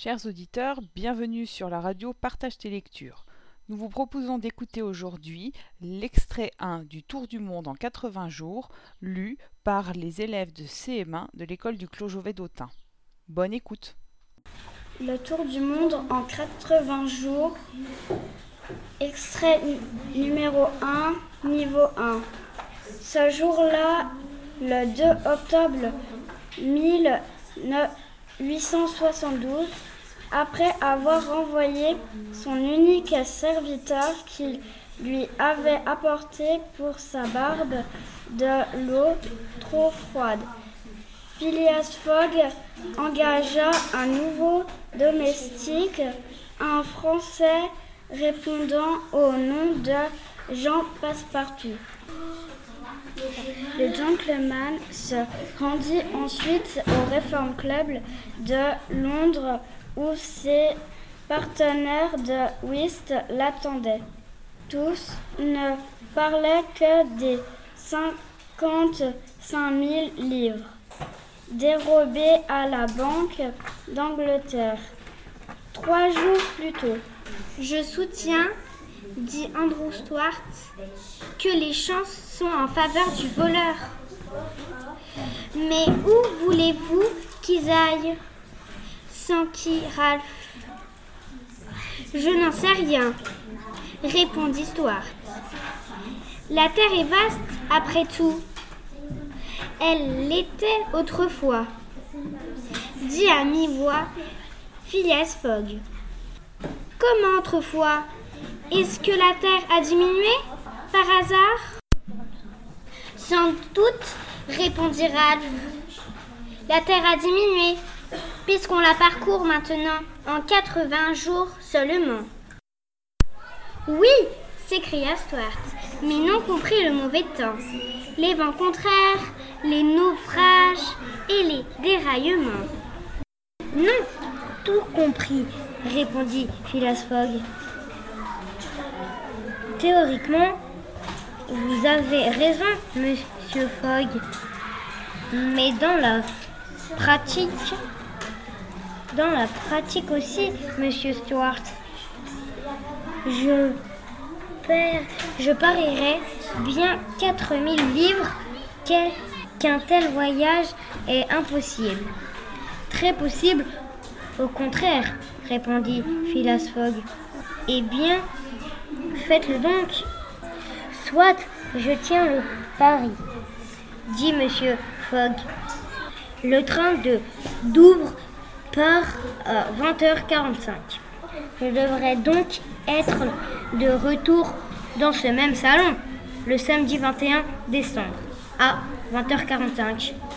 Chers auditeurs, bienvenue sur la radio Partage tes lectures. Nous vous proposons d'écouter aujourd'hui l'extrait 1 du Tour du monde en 80 jours, lu par les élèves de CM1 de l'école du Clos Jovet d'Autun. Bonne écoute. Le Tour du monde en 80 jours, extrait numéro 1, niveau 1. Ce jour-là, le 2 octobre 1872, après avoir renvoyé son unique serviteur qui lui avait apporté pour sa barbe de l'eau trop froide, Phileas Fogg engagea un nouveau domestique, un Français répondant au nom de Jean Passepartout. Le gentleman se rendit ensuite au Reform Club de Londres où ses partenaires de whist l'attendaient. Tous ne parlaient que des 55 000 livres dérobées à la Banque d'Angleterre 3 jours plus tôt. Je soutiens, dit Andrew Stuart, que les chances sont en faveur du voleur. Mais où voulez-vous qu'ils aillent ? S'enquit Ralph. Je n'en sais rien, répondit Stuart. La terre est vaste, après tout. Elle l'était autrefois, dit à mi-voix Phileas Fogg. Comment autrefois ? Est-ce que la terre a diminué, par hasard ? Sans doute, répondit Ralph. La terre a diminué, puisqu'on la parcourt maintenant en 80 jours seulement. Oui, s'écria Stuart, mais non compris le mauvais temps, les vents contraires, les naufrages et les déraillements. Non, tout compris, répondit Phileas Fogg. Théoriquement, vous avez raison, monsieur Fogg, mais dans la pratique aussi, monsieur Stuart, je parierais bien 4000 livres qu'un tel voyage est impossible. Très possible, au contraire, répondit Phileas Fogg. Eh bien, faites-le donc. Soit, je tiens le pari, dit monsieur Fogg. Le train de Douvres part à 20h45. Je devrais donc être de retour dans ce même salon le samedi 21 décembre à 20h45.